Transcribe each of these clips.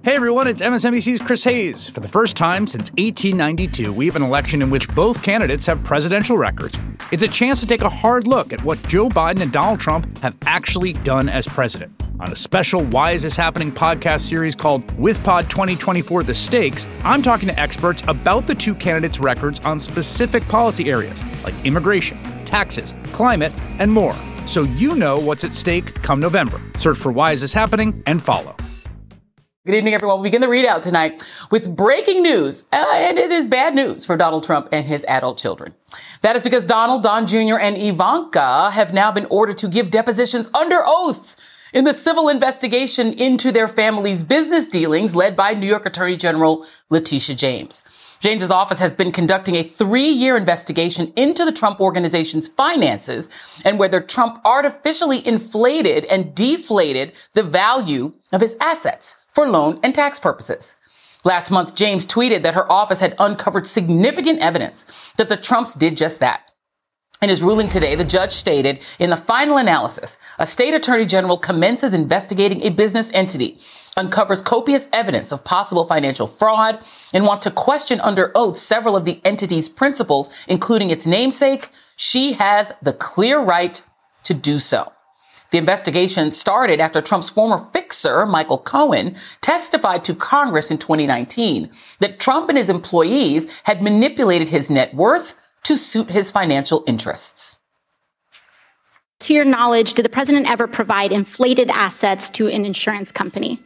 Hey everyone, it's MSNBC's Chris Hayes. For the first time since 1892, we have an election in which both candidates have presidential records. It's a chance to take a hard look at what Joe Biden and Donald Trump have actually done as president. On a special Why Is This Happening podcast series called WithPod 2024 The Stakes, I'm talking to experts about the two candidates' records on specific policy areas like immigration, taxes, climate, and more. So you know what's at stake come November. Search for Why Is This Happening and follow. Good evening, everyone. We begin the readout tonight with breaking news, and it is bad news for Donald Trump and his adult children. That is because Donald, Don Jr., and Ivanka have now been ordered to give depositions under oath in the civil investigation into their family's business dealings led by New York Attorney General Letitia James. James's office has been conducting a 3-year investigation into the Trump Organization's finances and whether Trump artificially inflated and deflated the value of his assets for loan and tax purposes. Last month, James tweeted that her office had uncovered significant evidence that the Trumps did just that. In his ruling today, the judge stated, in the final analysis, a state attorney general commences investigating a business entity, uncovers copious evidence of possible financial fraud, and want to question under oath several of the entity's principals, including its namesake. She has the clear right to do so. The investigation started after Trump's former fixer, Michael Cohen, testified to Congress in 2019 that Trump and his employees had manipulated his net worth to suit his financial interests. To your knowledge, did the president ever provide inflated assets to an insurance company?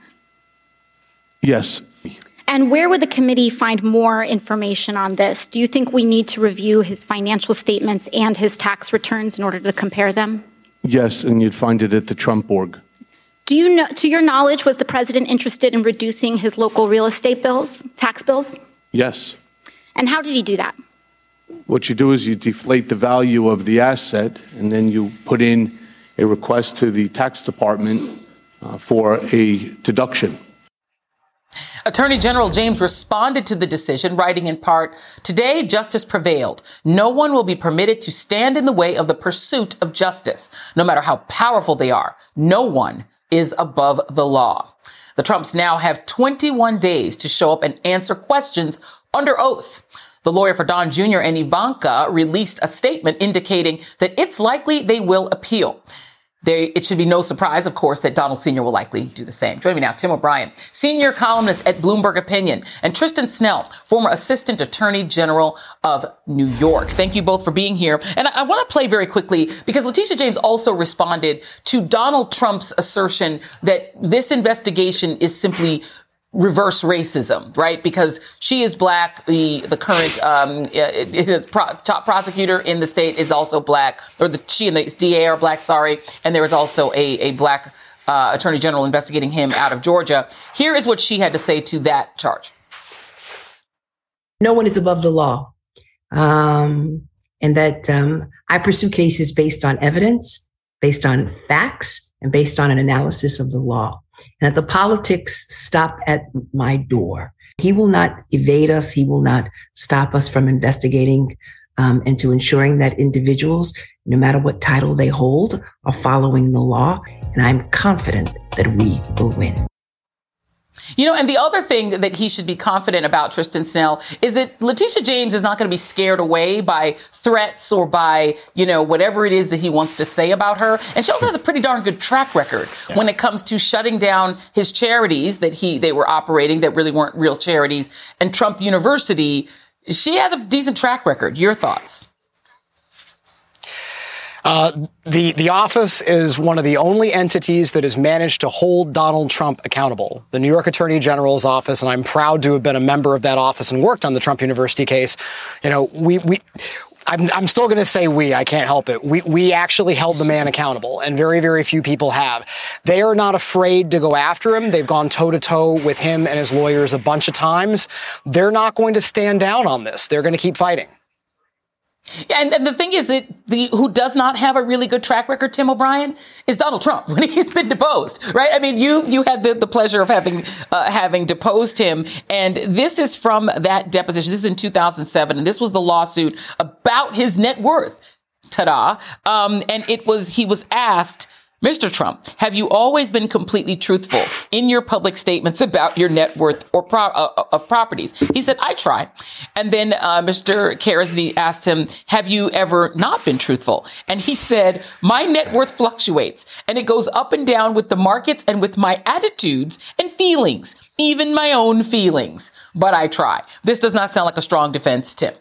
Yes. And where would the committee find more information on this? Do you think we need to review his financial statements and his tax returns in order to compare them? Yes, and you'd find it at the Trump org. Do you know, to your knowledge, was the president interested in reducing his local real estate bills, tax bills? Yes. And how did he do that? What you do is you deflate the value of the asset, and then you put in a request to the tax department for a deduction. Attorney General James responded to the decision, writing in part, "Today, justice prevailed. No one will be permitted to stand in the way of the pursuit of justice, no matter how powerful they are. No one is above the law." The Trumps now have 21 days to show up and answer questions under oath. The lawyer for Don Jr. and Ivanka released a statement indicating that it's likely they will appeal. It should be no surprise, of course, that Donald Sr. will likely do the same. Joining me now, Tim O'Brien, senior columnist at Bloomberg Opinion, and Tristan Snell, former Assistant Attorney General of New York. Thank you both for being here. And I want to play very quickly, because Letitia James also responded to Donald Trump's assertion that this investigation is simply reverse racism, right? Because she is black. The current top prosecutor in the state is also black, or she and the DA are black, sorry. And there is also a black attorney general investigating him out of Georgia. Here is what she had to say to that charge. No one is above the law. And that I pursue cases based on evidence, based on facts, and based on an analysis of the law. And that the politics stop at my door. He will not evade us. He will not stop us from investigating and to ensuring that individuals, no matter what title they hold, are following the law. And I'm confident that we will win. You know, and the other thing that he should be confident about, Tristan Snell, is that Letitia James is not going to be scared away by threats or by, whatever it is that he wants to say about her. And she also has a pretty darn good track record when it comes to shutting down his charities that they were operating that really weren't real charities. And Trump University, she has a decent track record. Your thoughts? The office is one of the only entities that has managed to hold Donald Trump accountable. The New York Attorney General's office, and I'm proud to have been a member of that office and worked on the Trump University case. I'm still going to say I can't help it. We actually held the man accountable, and very, very few people have. They are not afraid to go after him. They've gone toe to toe with him and his lawyers a bunch of times. They're not going to stand down on this. They're going to keep fighting. Yeah, and the thing is that who does not have a really good track record, Tim O'Brien, is Donald Trump when he's been deposed, right? I mean, you had the pleasure of having deposed him, and this is from that deposition. This is in 2007, and this was the lawsuit about his net worth. Ta-da! And he was asked Mr. Trump, have you always been completely truthful in your public statements about your net worth or of properties? He said, I try. And then Mr. Kerosene asked him, have you ever not been truthful? And he said, my net worth fluctuates and it goes up and down with the markets and with my attitudes and feelings, even my own feelings. But I try. This does not sound like a strong defense, Tim.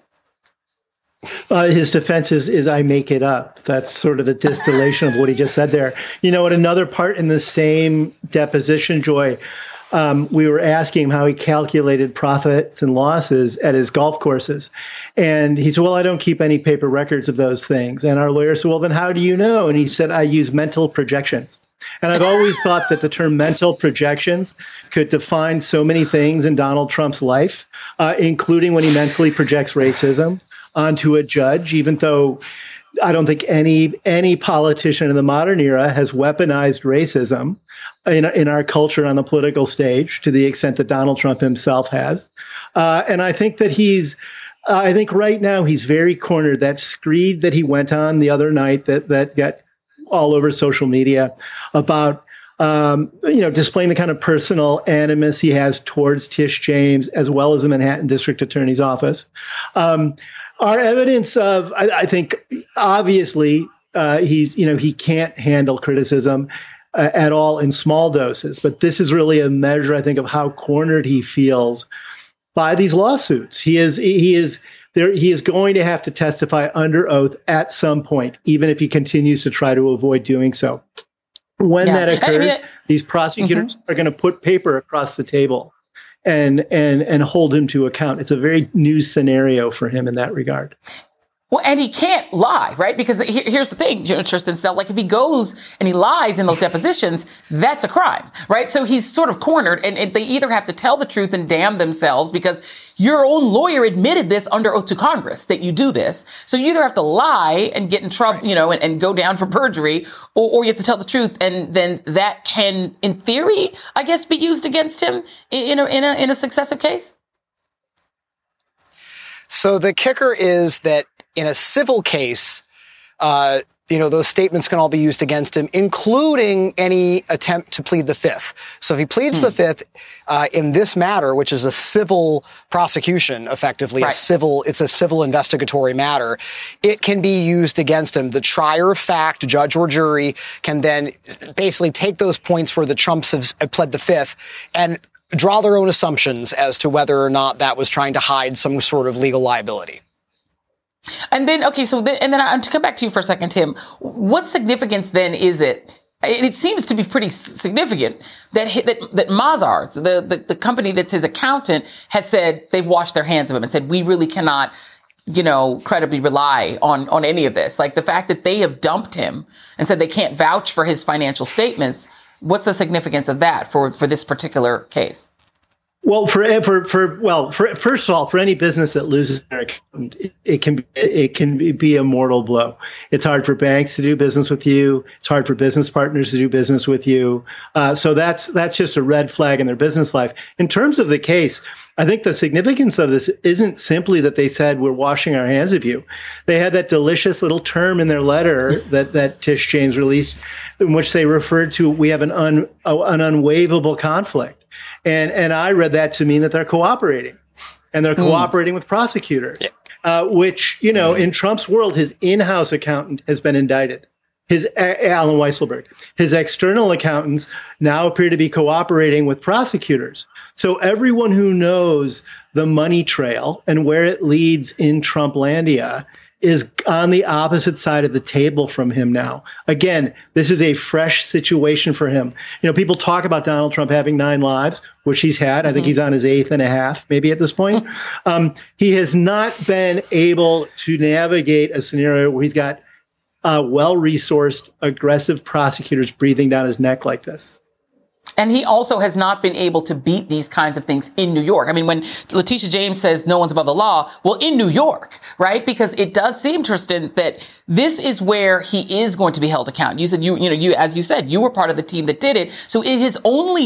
His defense is I make it up. That's sort of the distillation of what he just said there. You know, at another part in the same deposition, Joy, we were asking him how he calculated profits and losses at his golf courses. And he said, well, I don't keep any paper records of those things. And our lawyer said, well, then how do you know? And he said, I use mental projections. And I've always thought that the term mental projections could define so many things in Donald Trump's life, including when he mentally projects racism onto a judge, even though I don't think any politician in the modern era has weaponized racism in our culture on the political stage to the extent that Donald Trump himself has. And I think that I think right now he's very cornered. That screed that he went on the other night that got all over social media about displaying the kind of personal animus he has towards Tish James, as well as the Manhattan District Attorney's Office, are evidence of, I think, obviously, he can't handle criticism at all in small doses. But this is really a measure, I think, of how cornered he feels by these lawsuits. He is going to have to testify under oath at some point, even if he continues to try to avoid doing so. When that occurs, these prosecutors are going to put paper across the table and hold him to account. It's a very new scenario for him in that regard. Well, and he can't lie, right? Because here's the thing, Tristan, so like if he goes and he lies in those depositions, that's a crime, right? So he's sort of cornered, and they either have to tell the truth and damn themselves, because your own lawyer admitted this under oath to Congress that you do this. So you either have to lie and get in trouble, and go down for perjury, or you have to tell the truth, and then that can, in theory, I guess, be used against him in a successive case. So the kicker is that in a civil case, those statements can all be used against him, including any attempt to plead the fifth. So if he pleads the fifth in this matter, which is a civil prosecution, effectively, right. It's a civil investigatory matter, it can be used against him. The trier of fact, judge or jury, can then basically take those points where the Trumps have pled the fifth and draw their own assumptions as to whether or not that was trying to hide some sort of legal liability. And then, to come back to you for a second, Tim, what significance then is it? It seems to be pretty significant that Mazars, the company that's his accountant, has said they've washed their hands of him and said, we really cannot, credibly rely on any of this. Like the fact that they have dumped him and said they can't vouch for his financial statements. What's the significance of that for this particular case? Well, first of all, for any business that loses their accountant, it can be a mortal blow. It's hard for banks to do business with you. It's hard for business partners to do business with you. So that's just a red flag in their business life. In terms of the case, I think the significance of this isn't simply that they said we're washing our hands of you. They had that delicious little term in their letter that Tish James released, in which they referred to we have an unwaivable conflict. And I read that to mean that they're cooperating, and they're cooperating with prosecutors, which, in Trump's world, his in-house accountant has been indicted, Alan Weisselberg. His external accountants now appear to be cooperating with prosecutors. So everyone who knows the money trail and where it leads in Trumplandia is on the opposite side of the table from him now. Again, this is a fresh situation for him. People talk about Donald Trump having 9 lives, which he's had. I think he's on his 8th and a half, maybe at this point. He has not been able to navigate a scenario where he's got well-resourced, aggressive prosecutors breathing down his neck like this. And he also has not been able to beat these kinds of things in New York. I mean, when Letitia James says no one's above the law, well, in New York, right? Because it does seem, Tristan, that this is where he is going to be held accountable. You said, you as you said, you were part of the team that did it. So his only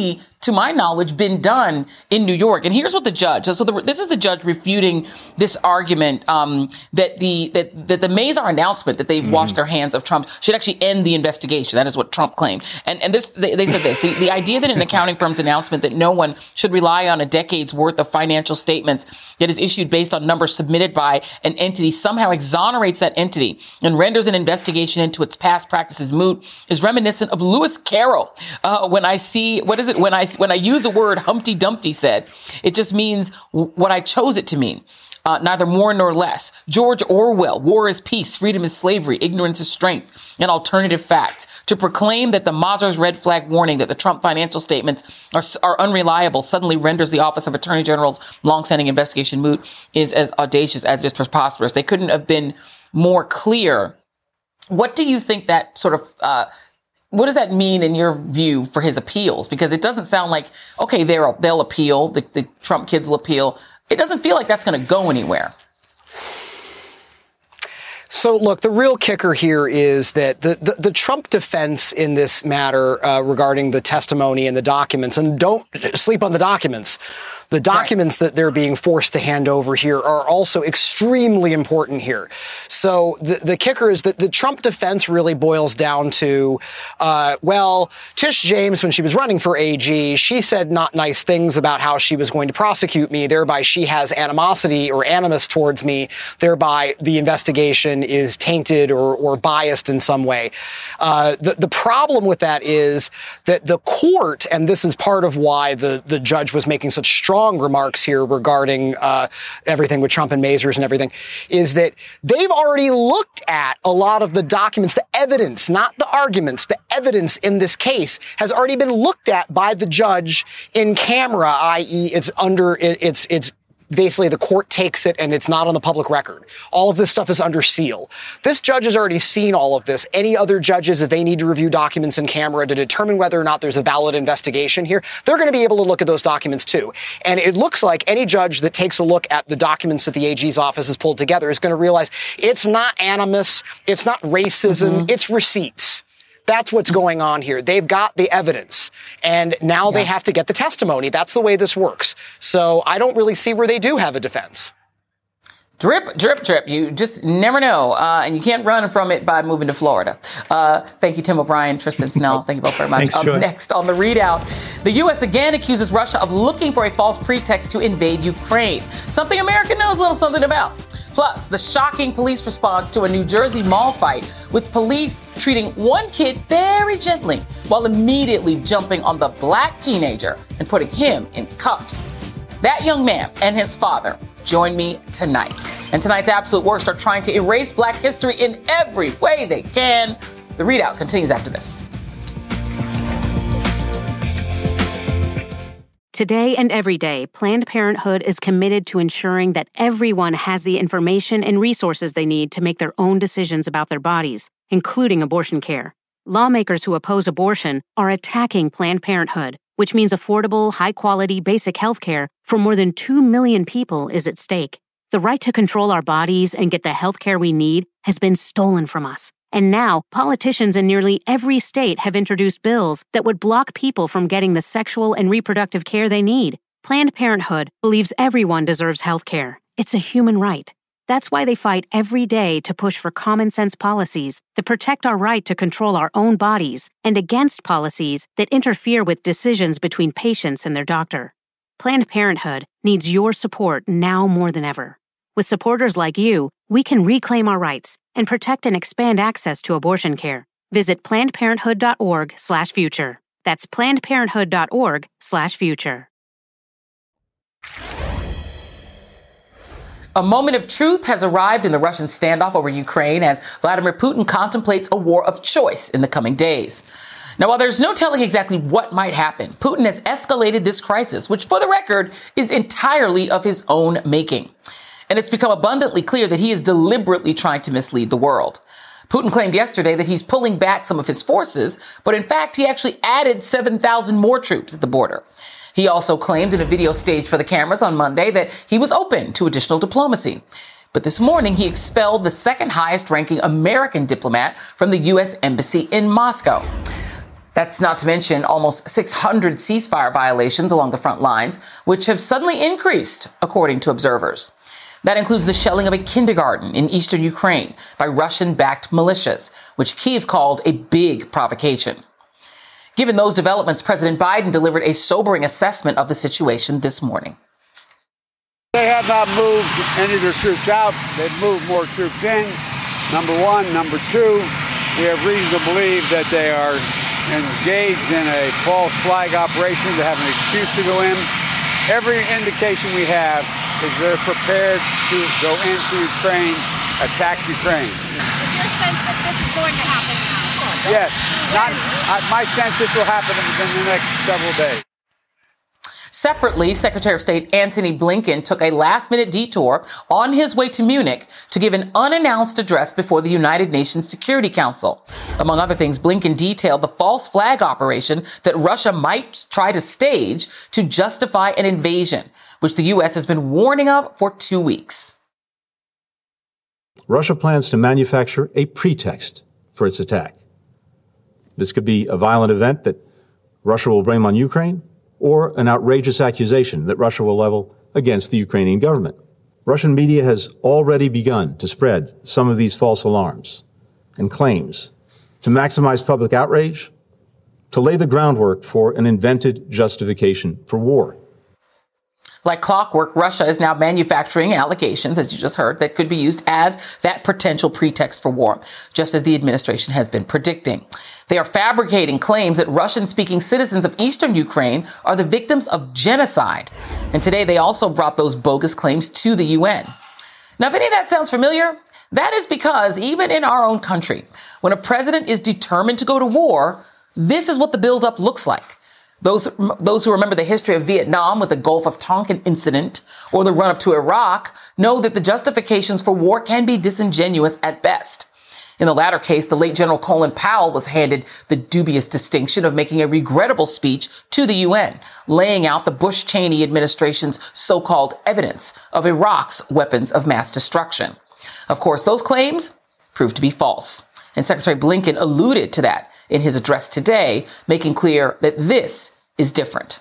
to my knowledge, been done in New York. And here's what the judge, this is the judge refuting this argument that the Mazars announcement that they've washed their hands of Trump should actually end the investigation. That is what Trump claimed. And this, they said this, the idea that an accounting firm's announcement that no one should rely on a decade's worth of financial statements that is issued based on numbers submitted by an entity somehow exonerates that entity and renders an investigation into its past practices moot is reminiscent of Lewis Carroll. When I use a word Humpty Dumpty said, it just means what I chose it to mean. Neither more nor less. George Orwell, war is peace, freedom is slavery, ignorance is strength, and alternative facts. To proclaim that the Mazars red flag warning that the Trump financial statements are unreliable suddenly renders the Office of Attorney General's longstanding investigation moot is as audacious as it is preposterous. They couldn't have been more clear. What do you think that sort of, what does that mean in your view for his appeals? Because it doesn't sound like, okay, they'll appeal, the Trump kids will appeal. It doesn't feel like that's going to go anywhere. So, look, the real kicker here is that the Trump defense in this matter regarding the testimony and the documents, and don't sleep on the documents. The documents that they're being forced to hand over here are also extremely important here. So the kicker is that the Trump defense really boils down to, Tish James, when she was running for AG, she said not nice things about how she was going to prosecute me. Thereby, she has animosity or animus towards me. Thereby, the investigation is tainted or biased in some way. The problem with that is that the court, and this is part of why the judge was making such strong remarks here regarding everything with Trump and Mazars and everything, is that they've already looked at a lot of the documents, the evidence, not the arguments, the evidence in this case has already been looked at by the judge in camera, i.e. it's basically the court takes it and it's not on the public record. All of this stuff is under seal. This judge has already seen all of this. Any other judges, if they need to review documents in camera to determine whether or not there's a valid investigation here, they're going to be able to look at those documents too. And it looks like any judge that takes a look at the documents that the AG's office has pulled together is going to realize it's not animus, it's not racism, it's receipts. That's what's going on here. They've got the evidence, and now they have to get the testimony. That's the way this works. So I don't really see where they do have a defense. Drip, drip, drip. You just never know. And you can't run from it by moving to Florida. Thank you, Tim O'Brien, Tristan Snell. Thank you both very much. Thanks, Joy. Next on the readout, the U.S. again accuses Russia of looking for a false pretext to invade Ukraine. Something America knows a little something about. Plus, the shocking police response to a New Jersey mall fight, with police treating one kid very gently while immediately jumping on the black teenager and putting him in cuffs. That young man and his father join me tonight. And tonight's absolute worst are trying to erase black history in every way they can. The readout continues after this. Today and every day, Planned Parenthood is committed to ensuring that everyone has the information and resources they need to make their own decisions about their bodies, including abortion care. Lawmakers who oppose abortion are attacking Planned Parenthood, which means affordable, high-quality, basic health care for more than 2 million people is at stake. The right to control our bodies and get the health care we need has been stolen from us. And now, politicians in nearly every state have introduced bills that would block people from getting the sexual and reproductive care they need. Planned Parenthood believes everyone deserves health care. It's a human right. That's why they fight every day to push for common-sense policies that protect our right to control our own bodies and against policies that interfere with decisions between patients and their doctor. Planned Parenthood needs your support now more than ever. With supporters like you, we can reclaim our rights and protect and expand access to abortion care. Visit PlannedParenthood.org/future. That's PlannedParenthood.org/future. A moment of truth has arrived in the Russian standoff over Ukraine as Vladimir Putin contemplates a war of choice in the coming days. Now, while there's no telling exactly what might happen, Putin has escalated this crisis, which, for the record, is entirely of his own making. And it's become abundantly clear that he is deliberately trying to mislead the world. Putin claimed yesterday that he's pulling back some of his forces, but in fact, he actually added 7,000 more troops at the border. He also claimed in a video staged for the cameras on Monday that he was open to additional diplomacy. But this morning, he expelled the second highest ranking American diplomat from the U.S. Embassy in Moscow. That's not to mention almost 600 ceasefire violations along the front lines, which have suddenly increased, according to observers. That includes the shelling of a kindergarten in eastern Ukraine by Russian-backed militias, which Kyiv called a big provocation. Given those developments, President Biden delivered a sobering assessment of the situation this morning. They have not moved any of their troops out. They've moved more troops in, number one. Number two, we have reason to believe that they are engaged in a false flag operation to have an excuse to go in. Every indication we have is they're prepared to go into Ukraine, attack Ukraine. Is your sense that this is going to happen now? Yes. My sense this will happen within the next several days. Separately, Secretary of State Antony Blinken took a last-minute detour on his way to Munich to give an unannounced address before the United Nations Security Council. Among other things, Blinken detailed the false flag operation that Russia might try to stage to justify an invasion, which the U.S. has been warning of for 2 weeks. Russia plans to manufacture a pretext for its attack. This could be a violent event that Russia will blame on Ukraine, or an outrageous accusation that Russia will level against the Ukrainian government. Russian media has already begun to spread some of these false alarms and claims to maximize public outrage, to lay the groundwork for an invented justification for war. Like clockwork, Russia is now manufacturing allegations, as you just heard, that could be used as that potential pretext for war, just as the administration has been predicting. They are fabricating claims that Russian-speaking citizens of eastern Ukraine are the victims of genocide. And today they also brought those bogus claims to the UN. Now, if any of that sounds familiar, that is because even in our own country, when a president is determined to go to war, this is what the buildup looks like. Those who remember the history of Vietnam with the Gulf of Tonkin incident or the run-up to Iraq know that the justifications for war can be disingenuous at best. In the latter case, the late General Colin Powell was handed the dubious distinction of making a regrettable speech to the UN, laying out the Bush-Cheney administration's so-called evidence of Iraq's weapons of mass destruction. Of course, those claims proved to be false. And Secretary Blinken alluded to that in his address today, making clear that this is different.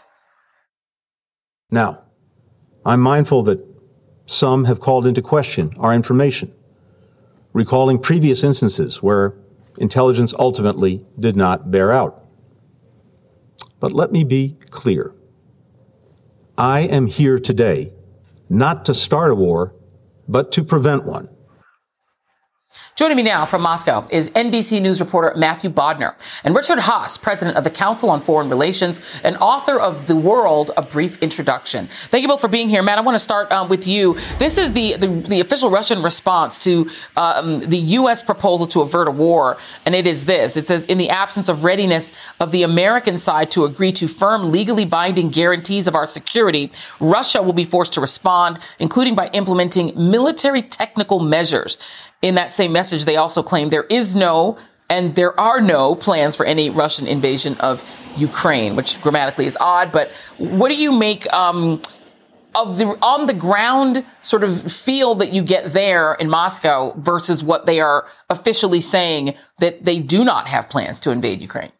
Now, I'm mindful that some have called into question our information, recalling previous instances where intelligence ultimately did not bear out. But let me be clear. I am here today not to start a war, but to prevent one. Joining me now from Moscow is NBC News reporter Matthew Bodner and Richard Haass, president of the Council on Foreign Relations and author of The World, A Brief Introduction. Thank you both for being here. Matt, I want to start with you. This is the official Russian response to the U.S. proposal to avert a war, and it is this. It says, in the absence of readiness of the American side to agree to firm, legally binding guarantees of our security, Russia will be forced to respond, including by implementing military technical measures. In that same message, they also claim there is no and there are no plans for any Russian invasion of Ukraine, which grammatically is odd. But what do you make of the on the ground sort of feel that you get there in Moscow versus what they are officially saying that they do not have plans to invade Ukraine?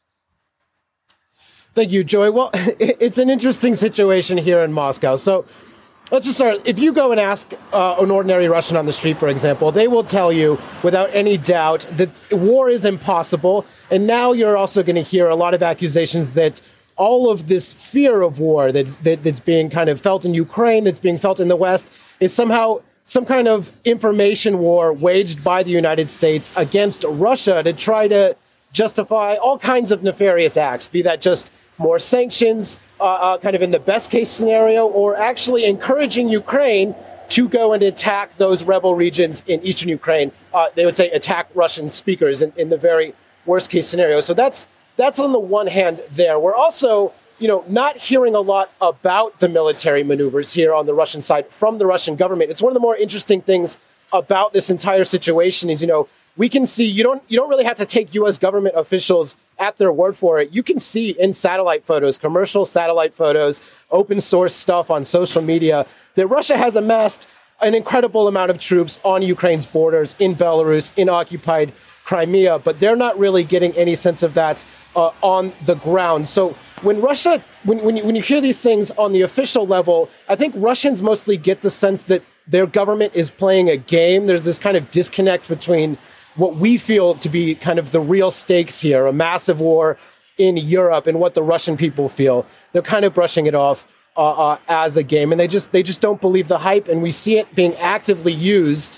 Thank you, Joy. Well, it's an interesting situation here in Moscow. So let's just start. If you go and ask an ordinary Russian on the street, for example, they will tell you without any doubt that war is impossible. And now you're also going to hear a lot of accusations that all of this fear of war that's being kind of felt in Ukraine, that's being felt in the West, is somehow some kind of information war waged by the United States against Russia to try to justify all kinds of nefarious acts, be that just more sanctions, kind of in the best case scenario, or actually encouraging Ukraine to go and attack those rebel regions in eastern Ukraine. They would say attack Russian speakers in the very worst case scenario. So that's on the one hand there. We're also, not hearing a lot about the military maneuvers here on the Russian side from the Russian government. It's one of the more interesting things about this entire situation is, we can see you don't really have to take U.S. government officials at their word for it. You can see in satellite photos, commercial satellite photos, open source stuff on social media that Russia has amassed an incredible amount of troops on Ukraine's borders, in Belarus, in occupied Crimea, but they're not really getting any sense of that on the ground. So when Russia, when you hear these things on the official level, I think Russians mostly get the sense that their government is playing a game. There's this kind of disconnect between what we feel to be kind of the real stakes here, a massive war in Europe, and what the Russian people feel. They're kind of brushing it off as a game, and they just don't believe the hype. And we see it being actively used,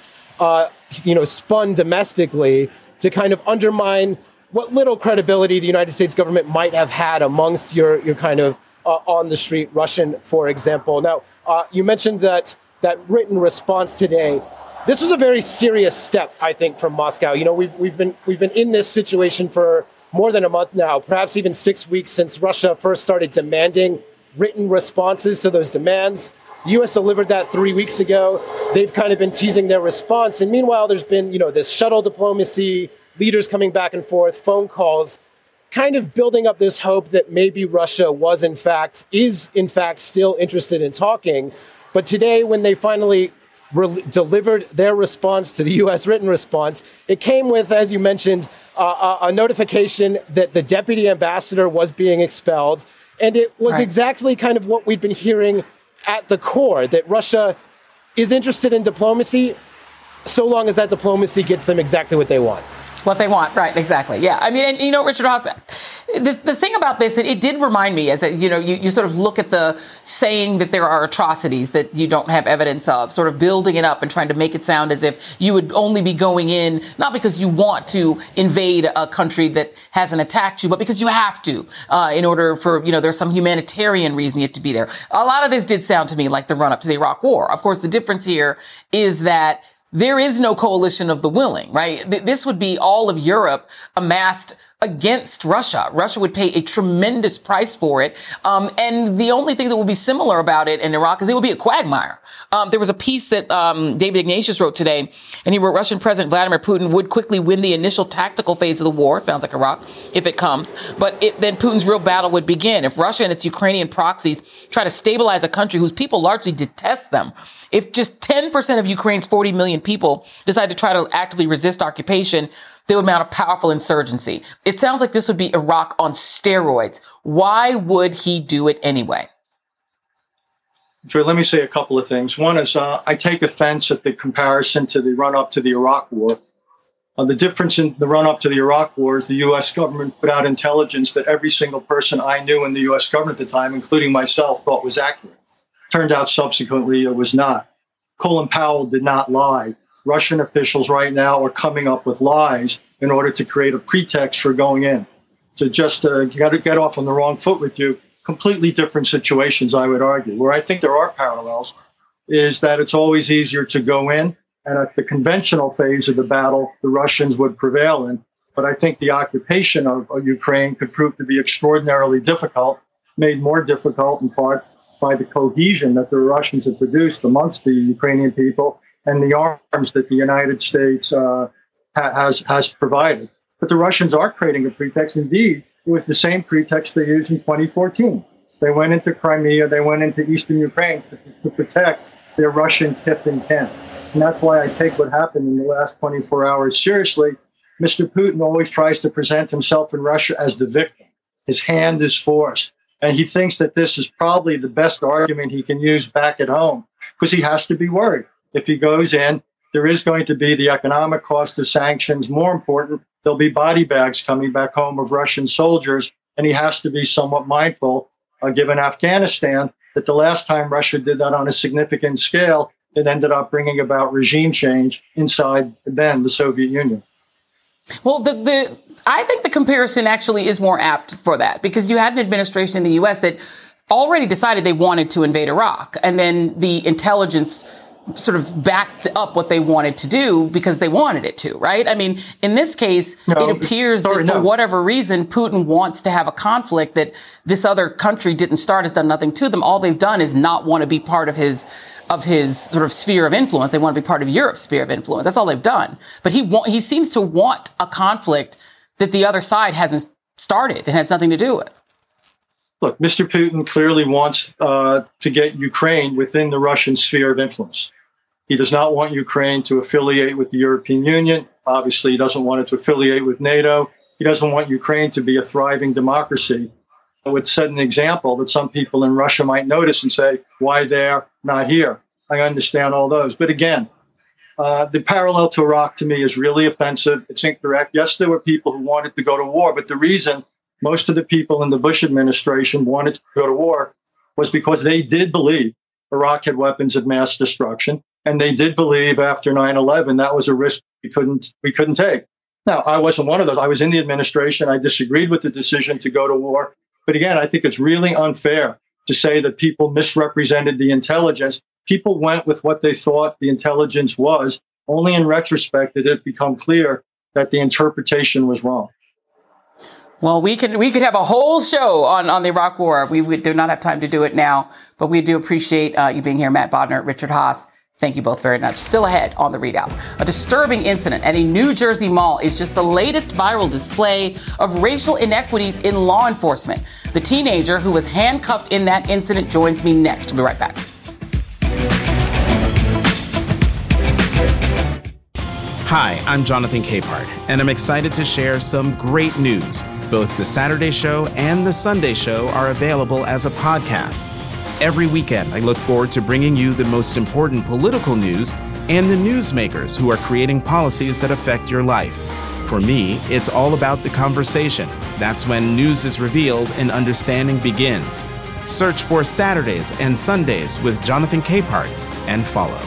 spun domestically to kind of undermine what little credibility the United States government might have had amongst your kind of on the street Russian, for example. Now, you mentioned that written response today. This was a very serious step, I think, from Moscow. We've been in this situation for more than a month now, perhaps even 6 weeks since Russia first started demanding written responses to those demands. The U.S. delivered that 3 weeks ago. They've kind of been teasing their response. And meanwhile, there's been, this shuttle diplomacy, leaders coming back and forth, phone calls, kind of building up this hope that maybe Russia is in fact still interested in talking. But today, when they finally delivered their response to the U.S. written response, it came with, as you mentioned, a notification that the deputy ambassador was being expelled. And it was exactly kind of what we'd been hearing at the core, that Russia is interested in diplomacy so long as that diplomacy gets them exactly what they want. What they want, right, exactly. Yeah, I mean, and Richard Haass, the thing about this, it did remind me, as you sort of look at the saying that there are atrocities that you don't have evidence of, sort of building it up and trying to make it sound as if you would only be going in, not because you want to invade a country that hasn't attacked you, but because you have to, in order for, there's some humanitarian reason you have to be there. A lot of this did sound to me like the run-up to the Iraq War. Of course, the difference here is that there is no coalition of the willing, right? This would be all of Europe amassed against Russia. Russia would pay a tremendous price for it. And the only thing that will be similar about it in Iraq is it will be a quagmire. There was a piece that David Ignatius wrote today, and he wrote, Russian President Vladimir Putin would quickly win the initial tactical phase of the war, sounds like Iraq, if it comes. But then Putin's real battle would begin. If Russia and its Ukrainian proxies try to stabilize a country whose people largely detest them, if just 10% of Ukraine's 40 million people decide to try to actively resist occupation, they would mount a powerful insurgency. It sounds like this would be Iraq on steroids. Why would he do it anyway? Joy, let me say a couple of things. One is I take offense at the comparison to the run-up to the Iraq War. The difference in the run-up to the Iraq War is the U.S. government put out intelligence that every single person I knew in the U.S. government at the time, including myself, thought was accurate. Turned out subsequently it was not. Colin Powell did not lie. Russian officials right now are coming up with lies in order to create a pretext for going in. So just got to get off on the wrong foot with you. Completely different situations, I would argue. Where I think there are parallels is that it's always easier to go in, and at the conventional phase of the battle, the Russians would prevail in. But I think the occupation of Ukraine could prove to be extraordinarily difficult, made more difficult in part by the cohesion that the Russians have produced amongst the Ukrainian people and the arms that the United States has provided. But the Russians are creating a pretext. Indeed, it was the same pretext they used in 2014. They went into Crimea, they went into eastern Ukraine to protect their Russian kith and kin. And that's why I take what happened in the last 24 hours seriously. Mr. Putin always tries to present himself in Russia as the victim. His hand is forced. And he thinks that this is probably the best argument he can use back at home because he has to be worried. If he goes in, there is going to be the economic cost of sanctions. More important, there'll be body bags coming back home of Russian soldiers. And he has to be somewhat mindful, given Afghanistan, that the last time Russia did that on a significant scale, it ended up bringing about regime change inside then the Soviet Union. Well, I think the comparison actually is more apt for that, because you had an administration in the U.S. that already decided they wanted to invade Iraq. And then the intelligence sort of backed up what they wanted to do because they wanted it to, right? I mean, in this case, it appears that for whatever reason, Putin wants to have a conflict that this other country didn't start, has done nothing to them. All they've done is not want to be part of his sort of sphere of influence. They want to be part of Europe's sphere of influence. That's all they've done. But he seems to want a conflict that the other side hasn't started and has nothing to do with. Look, Mr. Putin clearly wants to get Ukraine within the Russian sphere of influence. He does not want Ukraine to affiliate with the European Union. Obviously, he doesn't want it to affiliate with NATO. He doesn't want Ukraine to be a thriving democracy. I would set an example that some people in Russia might notice and say, why they're not here? I understand all those. But again, the parallel to Iraq to me is really offensive. It's incorrect. Yes, there were people who wanted to go to war, but the reason most of the people in the Bush administration wanted to go to war was because they did believe Iraq had weapons of mass destruction. And they did believe after 9/11 that was a risk we couldn't take. Now, I wasn't one of those. I was in the administration. I disagreed with the decision to go to war. But again, I think it's really unfair to say that people misrepresented the intelligence. People went with what they thought the intelligence was. Only in retrospect did it become clear that the interpretation was wrong. Well, we could have a whole show on the Iraq War. We do not have time to do it now, but we do appreciate you being here, Matt Bodnar, Richard Haass. Thank you both very much. Still ahead on the ReidOut. A disturbing incident at a New Jersey mall is just the latest viral display of racial inequities in law enforcement. The teenager who was handcuffed in that incident joins me next. We'll be right back. Hi, I'm Jonathan Capehart, and I'm excited to share some great news. Both the Saturday Show and the Sunday Show are available as a podcast. Every weekend, I look forward to bringing you the most important political news and the newsmakers who are creating policies that affect your life. For me, it's all about the conversation. That's when news is revealed and understanding begins. Search for Saturdays and Sundays with Jonathan Capehart and follow.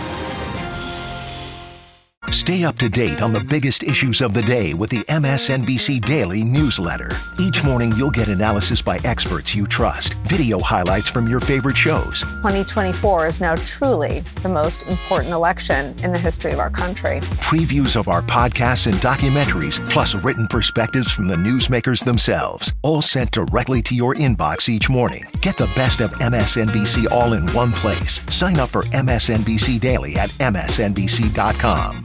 Stay up to date on the biggest issues of the day with the MSNBC Daily newsletter. Each morning, you'll get analysis by experts you trust, video highlights from your favorite shows. 2024 is now truly the most important election in the history of our country. Previews of our podcasts and documentaries, plus written perspectives from the newsmakers themselves, all sent directly to your inbox each morning. Get the best of MSNBC all in one place. Sign up for MSNBC Daily at msnbc.com.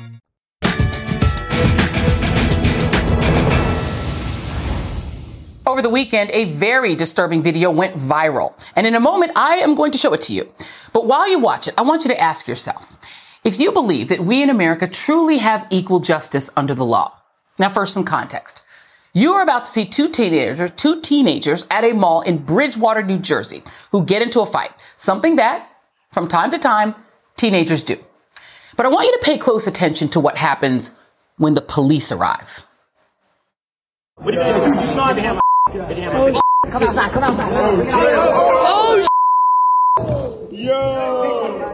Over the weekend, a very disturbing video went viral. And in a moment, I am going to show it to you. But while you watch it, I want you to ask yourself, if you believe that we in America truly have equal justice under the law. Now, first, some context. You are about to see two teenagers at a mall in Bridgewater, New Jersey, who get into a fight. Something that, from time to time, teenagers do. But I want you to pay close attention to what happens when the police arrive. What are you going to do? You know I have my Come outside, come outside. Oh, yo.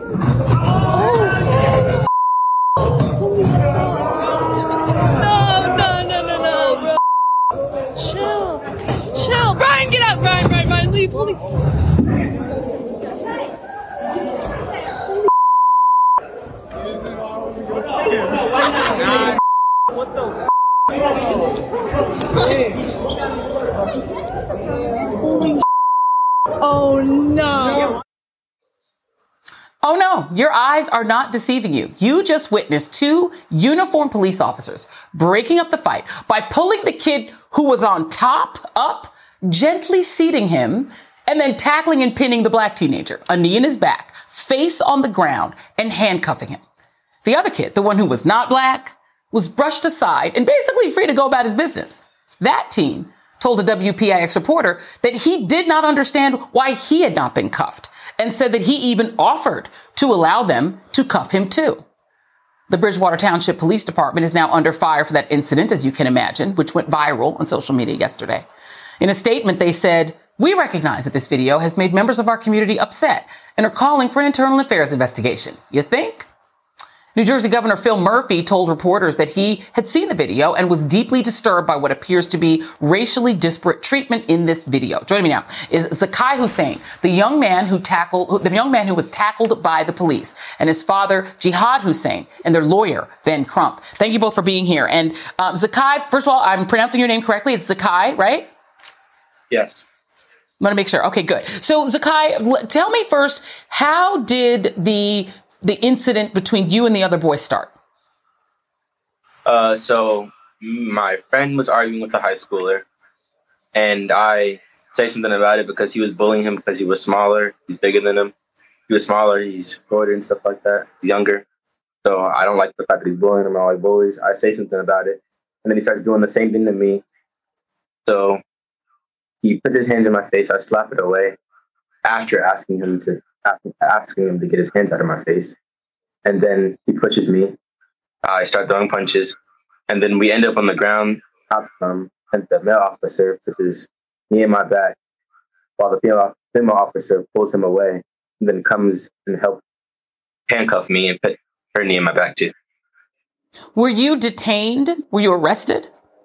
No, bro. Chill. Brian, get out. Brian, leave. What the Oh no. Oh no, your eyes are not deceiving you. You just witnessed two uniformed police officers breaking up the fight by pulling the kid who was on top up, gently seating him, and then tackling and pinning the black teenager, a knee in his back, face on the ground, and handcuffing him. The other kid, the one who was not black, was brushed aside and basically free to go about his business. That teen told a WPIX reporter that he did not understand why he had not been cuffed and said that he even offered to allow them to cuff him too. The Bridgewater Township Police Department is now under fire for that incident, as you can imagine, which went viral on social media yesterday. In a statement, they said, "We recognize that this video has made members of our community upset and are calling for an internal affairs investigation." You think? New Jersey Governor Phil Murphy told reporters that he had seen the video and was deeply disturbed by what appears to be racially disparate treatment in this video. Joining me now is Zakai Hussein, the young man who was tackled by the police, and his father, Jihad Hussein, and their lawyer, Ben Crump. Thank you both for being here. And Zakai, first of all, I'm pronouncing your name correctly. It's Zakai, right? Yes. I'm going to make sure. Okay, good. So Zakai, tell me first, how did the incident between you and the other boy start? So my friend was arguing with a high schooler, and I say something about it because he was bullying him because he was smaller, he's bigger than him. he was smaller, he's shorter and stuff like that, he's younger. So I don't like the fact that he's bullying him. I don't like bullies. I say something about it. And then he starts doing the same thing to me. So he puts his hands in my face. I slap it away after asking him to get his hands out of my face. And then he pushes me. I start throwing punches. And then we end up on the ground. Cops come, and the male officer pushes me in my back, while the female officer pulls him away, and then comes and helps handcuff me and put her knee in my back too. Were you detained? Were you arrested?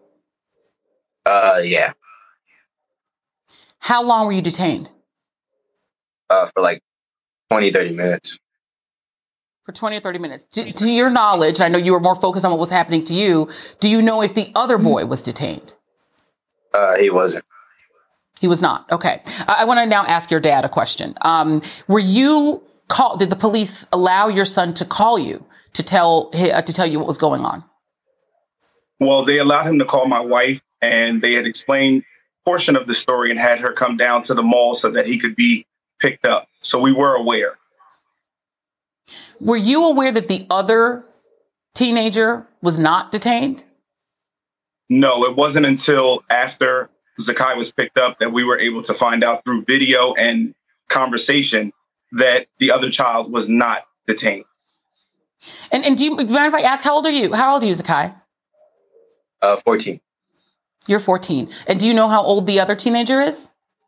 Yeah. How long were you detained? For like 20, 30 minutes. For 20 or 30 minutes. To your knowledge, I know you were more focused on what was happening to you. Do you know if the other boy was detained? He wasn't. He was not. Okay. I want to now ask your dad a question. Were you called? Did the police allow your son to call you to tell you what was going on? Well, they allowed him to call my wife, and they had explained a portion of the story and had her come down to the mall so that he could be picked up. So we were aware. Were you aware that the other teenager was not detained? No, it wasn't until after Zakai was picked up that we were able to find out through video and conversation that the other child was not detained. And do you mind if I ask, how old are you? How old are you, Zakai? 14. You're 14. And do you know how old the other teenager is?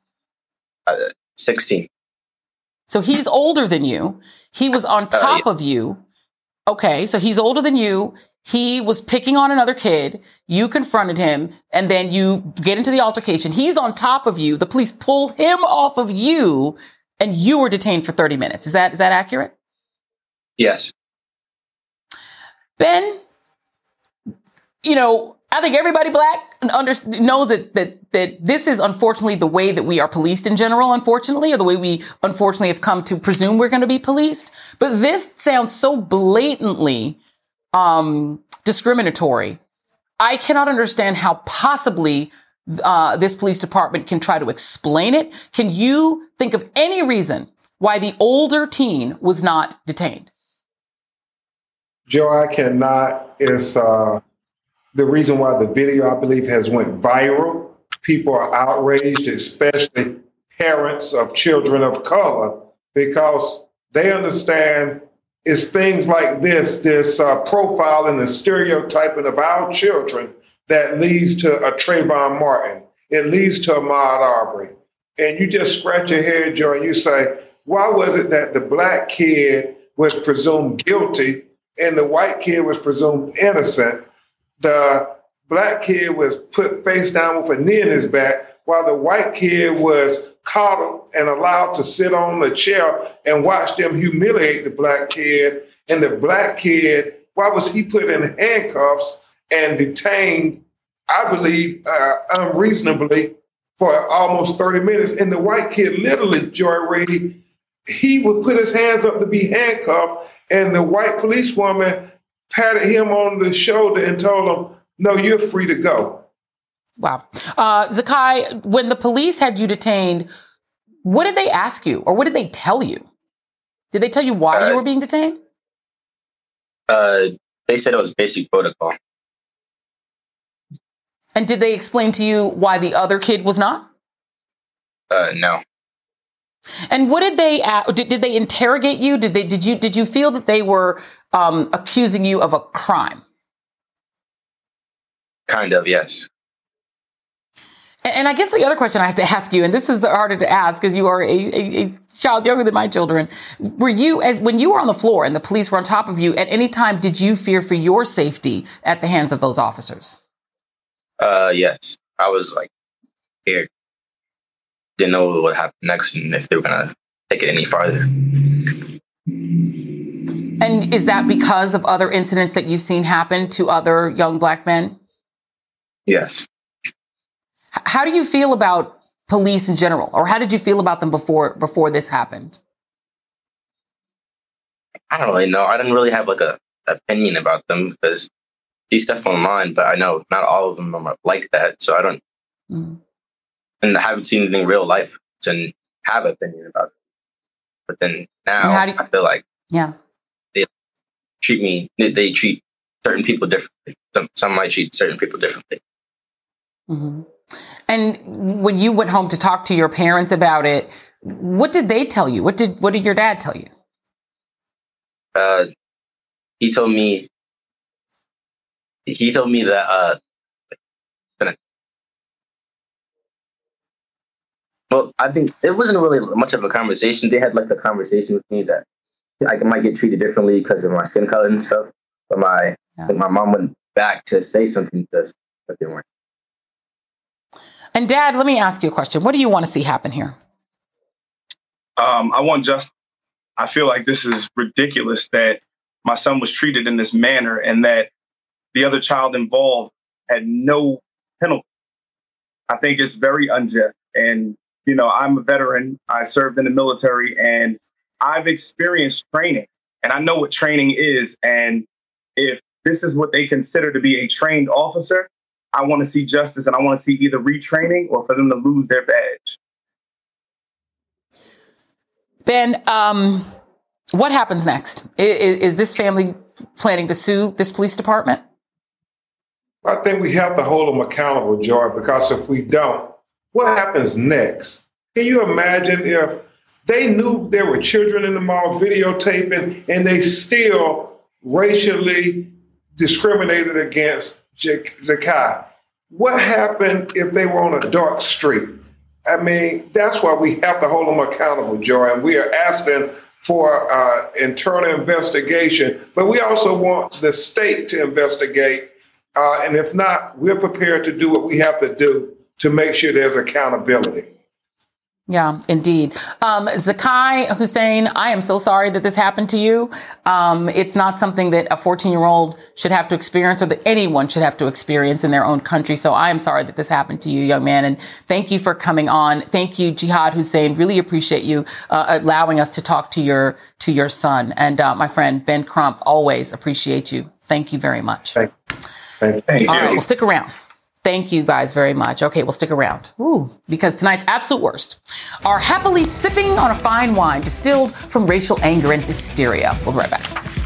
16. So he's older than you. He was on top of you. Okay, so he's older than you. He was picking on another kid. You confronted him, and then you get into the altercation. He's on top of you. The police pull him off of you, and you were detained for 30 minutes. Is that accurate? Yes. Ben, I think everybody black knows that this is unfortunately the way that we are policed in general, unfortunately, or the way we unfortunately have come to presume we're going to be policed. But this sounds so blatantly discriminatory. I cannot understand how possibly this police department can try to explain it. Can you think of any reason why the older teen was not detained? Joe, I cannot. It's the reason why the video, I believe, has went viral. People are outraged, especially parents of children of color, because they understand it's things like this profiling and stereotyping of our children that leads to a Trayvon Martin. It leads to Ahmaud Arbery. And you just scratch your head, Joe, and you say, why was it that the black kid was presumed guilty and the white kid was presumed innocent? The black kid was put face down with a knee in his back, while the white kid was coddled and allowed to sit on the chair and watch them humiliate the black kid. And the black kid, why was he put in handcuffs and detained, I believe, unreasonably for almost 30 minutes? And the white kid, literally, Joy Reid, he would put his hands up to be handcuffed, and the white policewoman patted him on the shoulder and told him, no, you're free to go. Wow. Zakai, when the police had you detained, what did they ask you, or what did they tell you? Did they tell you why you were being detained? They said it was basic protocol. And did they explain to you why the other kid was not? No. And what did they did they interrogate you? Did you feel that they were accusing you of a crime? Kind of, yes. And I guess the other question I have to ask you, and this is harder to ask because you are a child younger than my children. Were you, when you were on the floor and the police were on top of you, at any time did you fear for your safety at the hands of those officers? Yes. I was scared. Didn't know what would happen next and if they were going to take it any farther. And is that because of other incidents that you've seen happen to other young black men? Yes. How do you feel about police in general? Or how did you feel about them before this happened? I don't really know. I didn't really have a opinion about them because I see stuff online, but I know not all of them are like that. So I don't, and I haven't seen anything in real life to have an opinion about it. But then now I feel like they treat certain people differently. Some might treat certain people differently. Mm-hmm. And when you went home to talk to your parents about it, what did they tell you? What did your dad tell you? He told me that well, I think it wasn't really much of a conversation. They had like a conversation with me that I might get treated differently because of my skin color and stuff. But I think my mom went back to say something to us, but they weren't. And Dad, let me ask you a question. What do you want to see happen here? I feel like this is ridiculous that my son was treated in this manner and that the other child involved had no penalty. I think it's very unjust. And, I'm a veteran. I served in the military and I've experienced training and I know what training is. And if this is what they consider to be a trained officer, I want to see justice and I want to see either retraining or for them to lose their badge. Ben, what happens next? Is this family planning to sue this police department? I think we have to hold them accountable, Joy, because if we don't, what happens next? Can you imagine if they knew there were children in the mall videotaping and they still racially discriminated against Zakai? What happened if they were on a dark street? I mean, that's why we have to hold them accountable, Joy. And we are asking for internal investigation, but we also want the state to investigate. And if not, we're prepared to do what we have to do to make sure there's accountability. Yeah, indeed. Zakai Hussein, I am so sorry that this happened to you. It's not something that a 14-year-old should have to experience or that anyone should have to experience in their own country. So I am sorry that this happened to you, young man. And thank you for coming on. Thank you, Jihad Hussein. Really appreciate you allowing us to talk to your son. And my friend, Ben Crump, always appreciate you. Thank you very much. Thank you. All right, well, stick around. Thank you guys very much. Okay, we'll stick around. Because tonight's absolute worst are happily sipping on a fine wine distilled from racial anger and hysteria. We'll be right back.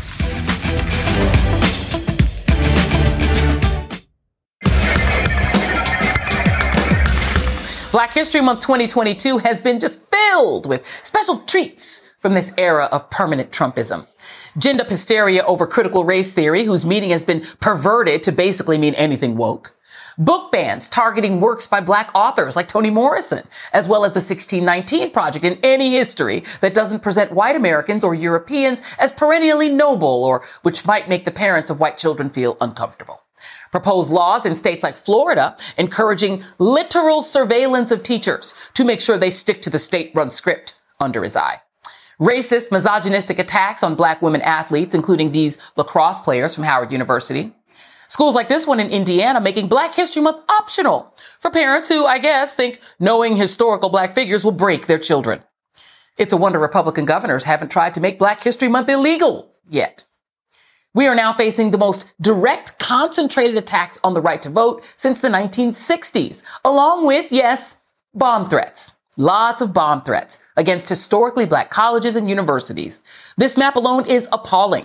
Black History Month 2022 has been just filled with special treats from this era of permanent Trumpism. Ginned up hysteria over critical race theory, whose meaning has been perverted to basically mean anything woke. Book bans targeting works by Black authors like Toni Morrison, as well as the 1619 Project in any history that doesn't present white Americans or Europeans as perennially noble or which might make the parents of white children feel uncomfortable. Proposed laws in states like Florida encouraging literal surveillance of teachers to make sure they stick to the state-run script under his eye. Racist, misogynistic attacks on Black women athletes, including these lacrosse players from Howard University. Schools like this one in Indiana making Black History Month optional for parents who, I guess, think knowing historical Black figures will break their children. It's a wonder Republican governors haven't tried to make Black History Month illegal yet. We are now facing the most direct, concentrated attacks on the right to vote since the 1960s, along with, yes, bomb threats. Lots of bomb threats against historically Black colleges and universities. This map alone is appalling.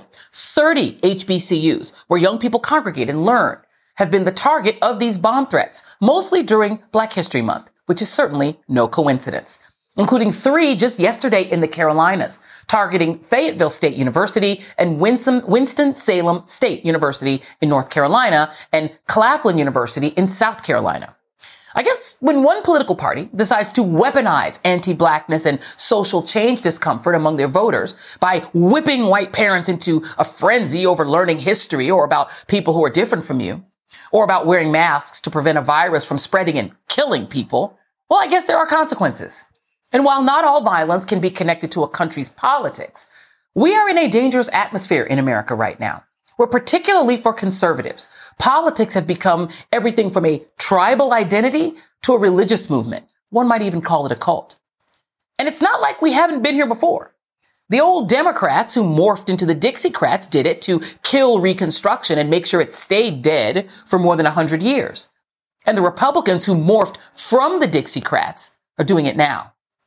30 HBCUs, where young people congregate and learn, have been the target of these bomb threats, mostly during Black History Month, which is certainly no coincidence, including 3 just yesterday in the Carolinas, targeting Fayetteville State University and Winston-Salem State University in North Carolina and Claflin University in South Carolina. I guess when one political party decides to weaponize anti-Blackness and social change discomfort among their voters by whipping white parents into a frenzy over learning history or about people who are different from you, or about wearing masks to prevent a virus from spreading and killing people, well, I guess there are consequences. And while not all violence can be connected to a country's politics, we are in a dangerous atmosphere in America right now, where particularly for conservatives, politics have become everything from a tribal identity to a religious movement. One might even call it a cult. And it's not like we haven't been here before. The old Democrats who morphed into the Dixiecrats did it to kill Reconstruction and make sure it stayed dead for more than 100 years. And the Republicans who morphed from the Dixiecrats are doing it now.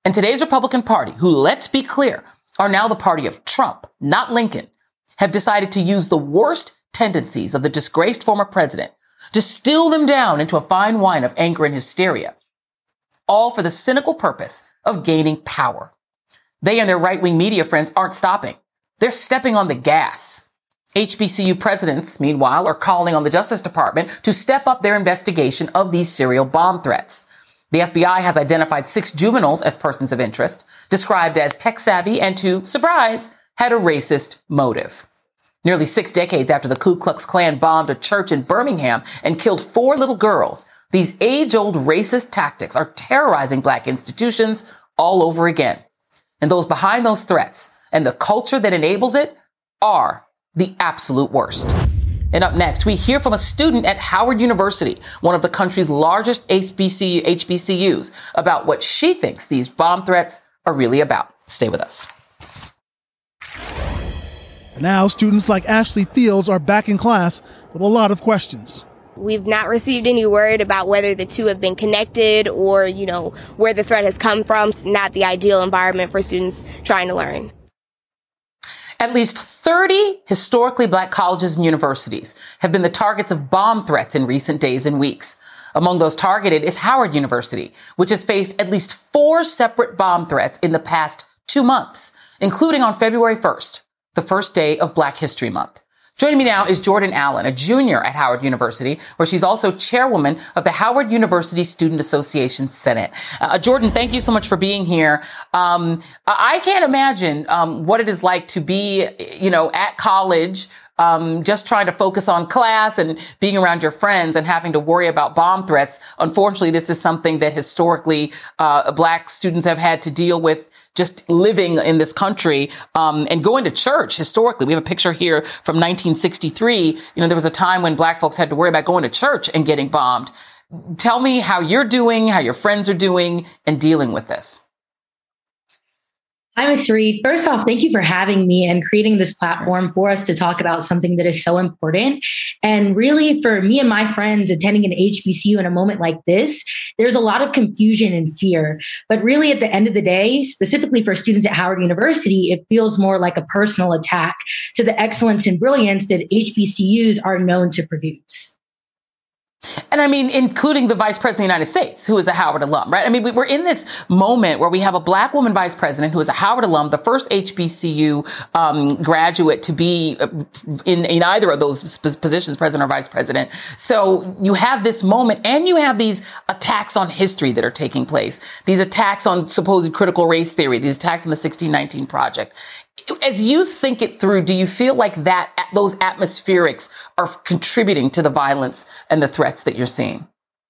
And today's Republican Party, who, let's be clear, are now the party of Trump, not Lincoln, have decided to use the worst tendencies of the disgraced former president, distill them down into a fine wine of anger and hysteria, all for the cynical purpose of gaining power. They and their right-wing media friends aren't stopping. They're stepping on the gas. HBCU presidents, meanwhile, are calling on the Justice Department to step up their investigation of these serial bomb threats. The FBI has identified 6 juveniles as persons of interest, described as tech-savvy and, to surprise, had a racist motive. Nearly 6 decades after the Ku Klux Klan bombed a church in Birmingham and killed 4 little girls, these age-old racist tactics are terrorizing Black institutions all over again. And those behind those threats and the culture that enables it are the absolute worst. And up next, we hear from a student at Howard University, one of the country's largest HBCUs, about what she thinks these bomb threats are really about. Stay with us. Now, students like Ashley Fields are back in class with a lot of questions. We've not received any word about whether the two have been connected or, where the threat has come from. It's not the ideal environment for students trying to learn. At least 30 historically Black colleges and universities have been the targets of bomb threats in recent days and weeks. Among those targeted is Howard University, which has faced at least 4 separate bomb threats in the past 2 months, including on February 1st, the first day of Black History Month. Joining me now is Jordan Allen, a junior at Howard University, where she's also chairwoman of the Howard University Student Association Senate. Jordan, thank you so much for being here. I can't imagine what it is like to be, at college, just trying to focus on class and being around your friends and having to worry about bomb threats. Unfortunately, this is something that historically Black students have had to deal with just living in this country, and going to church historically. We have a picture here from 1963. There was a time when Black folks had to worry about going to church and getting bombed. Tell me how you're doing, how your friends are doing, and dealing with this. Hi, Ms. Reed. First off, thank you for having me and creating this platform for us to talk about something that is so important. And really, for me and my friends attending an HBCU in a moment like this, there's a lot of confusion and fear. But really, at the end of the day, specifically for students at Howard University, it feels more like a personal attack to the excellence and brilliance that HBCUs are known to produce. And I mean, including the vice president of the United States, who is a Howard alum, right? I mean, we're in this moment where we have a Black woman vice president who is a Howard alum, the first HBCU graduate to be in either of those positions, president or vice president. So you have this moment, and you have these attacks on history that are taking place, these attacks on supposed critical race theory, these attacks on the 1619 Project. As you think it through, do you feel like those atmospherics are contributing to the violence and the threats that you're seeing?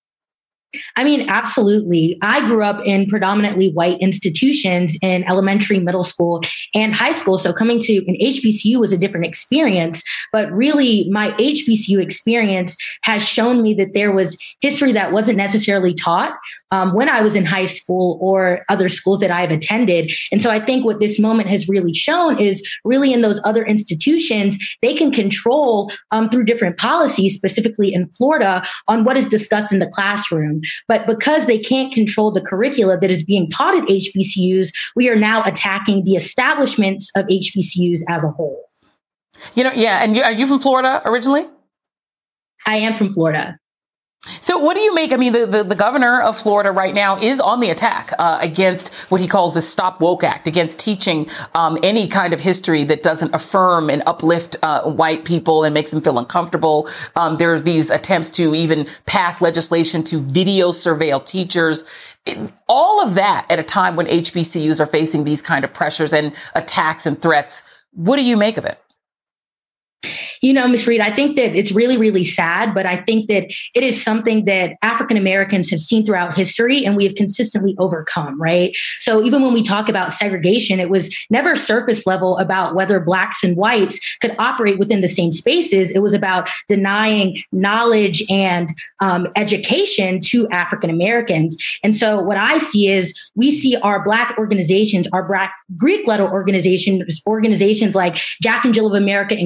I mean, absolutely. I grew up in predominantly white institutions in elementary, middle school, and high school. So coming to an HBCU was a different experience. But really, my HBCU experience has shown me that there was history that wasn't necessarily taught when I was in high school or other schools that I've attended. And so I think what this moment has really shown is really in those other institutions, they can control through different policies, specifically in Florida, on what is discussed in the classroom. But because they can't control the curricula that is being taught at HBCUs, we are now attacking the establishments of HBCUs as a whole. And are you from Florida originally? I am from Florida. So what do you make? I mean, the governor of Florida right now is on the attack against what he calls the Stop Woke Act, against teaching any kind of history that doesn't affirm and uplift white people and makes them feel uncomfortable. There are these attempts to even pass legislation to video surveil teachers. All of that at a time when HBCUs are facing these kind of pressures and attacks and threats. What do you make of it? Ms. Reed, I think that it's really, really sad, but I think that it is something that African Americans have seen throughout history and we have consistently overcome, right? So even when we talk about segregation, it was never surface level about whether Blacks and whites could operate within the same spaces. It was about denying knowledge and education to African Americans. And so what I see is we see our Black organizations, our Black Greek letter organizations like Jack and Jill of America Incorporated,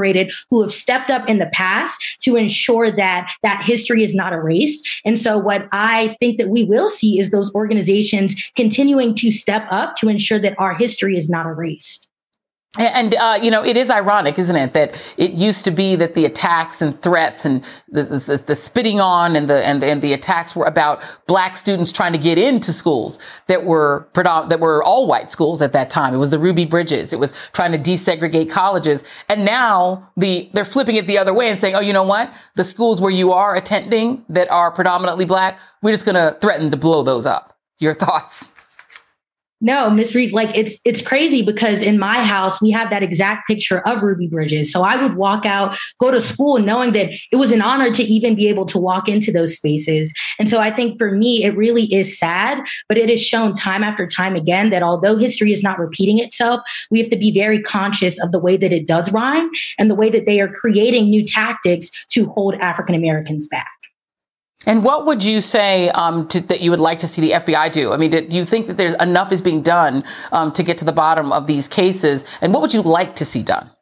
incorporated who have stepped up in the past to ensure that that history is not erased. And so what I think that we will see is those organizations continuing to step up to ensure that our history is not erased. And, it is ironic, isn't it, that it used to be that the attacks and threats and the spitting on and the attacks were about Black students trying to get into schools that were all white schools at that time. It was the Ruby Bridges. It was trying to desegregate colleges. And now they're flipping it the other way and saying, oh, you know what? The schools where you are attending that are predominantly Black, we're just going to threaten to blow those up. Your thoughts? No, Ms. Reed, it's crazy because in my house, we have that exact picture of Ruby Bridges. So I would walk out, go to school knowing that it was an honor to even be able to walk into those spaces. And so I think for me, it really is sad, but it is shown time after time again that although history is not repeating itself, we have to be very conscious of the way that it does rhyme and the way that they are creating new tactics to hold African Americans back. And what would you say that you would like to see the FBI do? I mean, do you think that there's enough is being done to get to the bottom of these cases? And what would you like to see done?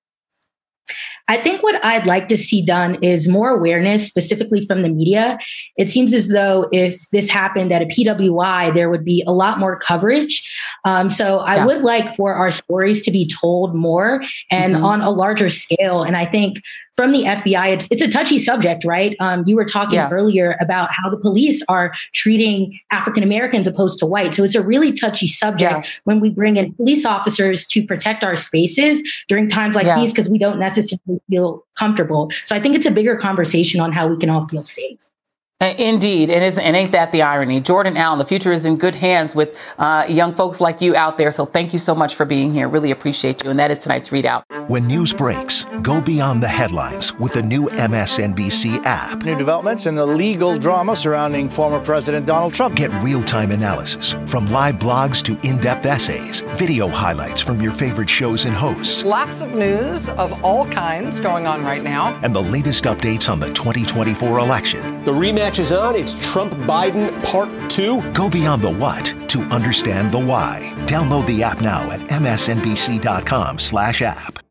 I think what I'd like to see done is more awareness, specifically from the media. It seems as though if this happened at a PWI, there would be a lot more coverage. So I would like for our stories to be told more and on a larger scale. And I think from the FBI, it's a touchy subject, right? You were talking earlier about how the police are treating African Americans opposed to white. So it's a really touchy subject when we bring in police officers to protect our spaces during times like these, because we don't necessarily feel comfortable. So I think it's a bigger conversation on how we can all feel safe. Indeed. And ain't that the irony? Jordan Allen, the future is in good hands with young folks like you out there. So thank you so much for being here. Really appreciate you. And that is tonight's ReidOut. When news breaks, go beyond the headlines with the new MSNBC app. New developments in the legal drama surrounding former President Donald Trump. Get real-time analysis from live blogs to in-depth essays, video highlights from your favorite shows and hosts. Lots of news of all kinds going on right now. And the latest updates on the 2024 election. The rematch is on. It's Trump-Biden Part 2. Go beyond the what to understand the why. Download the app now at msnbc.com/app.